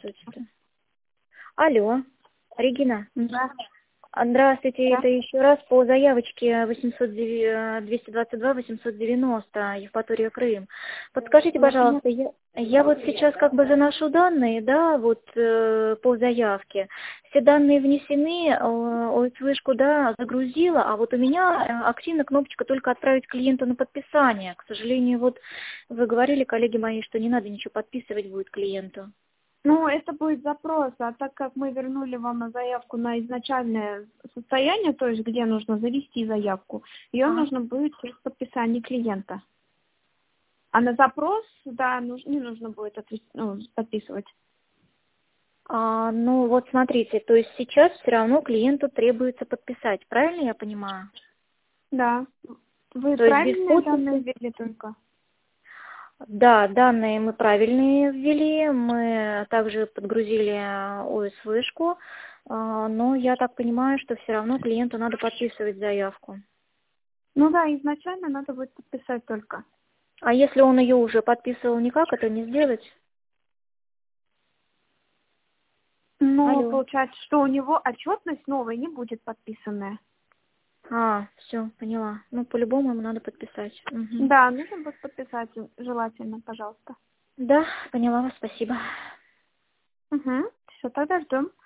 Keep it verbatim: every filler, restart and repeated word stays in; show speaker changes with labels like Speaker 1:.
Speaker 1: Здравствуйте. Алло, Регина.
Speaker 2: Да.
Speaker 1: А, Здравствуйте,
Speaker 2: Да.
Speaker 1: это еще раз по заявочке восемьсот двести двадцать два восемьсот девяносто, Евпатория, Крым. Подскажите,
Speaker 2: Я поняла.
Speaker 1: пожалуйста, я, я вот сейчас как бы заношу данные, да, вот э, по заявке. Все данные внесены, э, ОСВшку, да, загрузила, а вот у меня э, активна кнопочка только отправить клиенту на подписание. К сожалению, вот вы говорили, коллеги мои, что не надо ничего подписывать будет клиенту.
Speaker 2: Ну, это будет запрос, а так как мы вернули вам на заявку на изначальное состояние, то есть где нужно завести заявку, ее
Speaker 1: Ага.
Speaker 2: нужно будет через подписание клиента. А на запрос, да, нуж- не нужно будет отве- ну, подписывать.
Speaker 1: А, ну вот смотрите, то есть сейчас все равно клиенту требуется подписать, правильно я понимаю?
Speaker 2: Да. Вы
Speaker 1: То есть без
Speaker 2: правильные данные
Speaker 1: подписи?
Speaker 2: ввели только?
Speaker 1: Да, данные мы правильные ввели, мы также подгрузили ОСВшку, а, но я так понимаю, что все равно клиенту надо подписывать заявку.
Speaker 2: Ну да, изначально надо будет подписать только.
Speaker 1: А если он ее уже подписывал, никак это не сделать?
Speaker 2: Но
Speaker 1: Алло.
Speaker 2: получается, что у него отчетность новая не будет подписанная.
Speaker 1: А, все, поняла. Ну, по-любому ему надо подписать. Мгм.
Speaker 2: Да, нужно будет подписать, желательно, пожалуйста.
Speaker 1: Да, поняла вас, спасибо.
Speaker 2: Угу. Все, тогда ждем.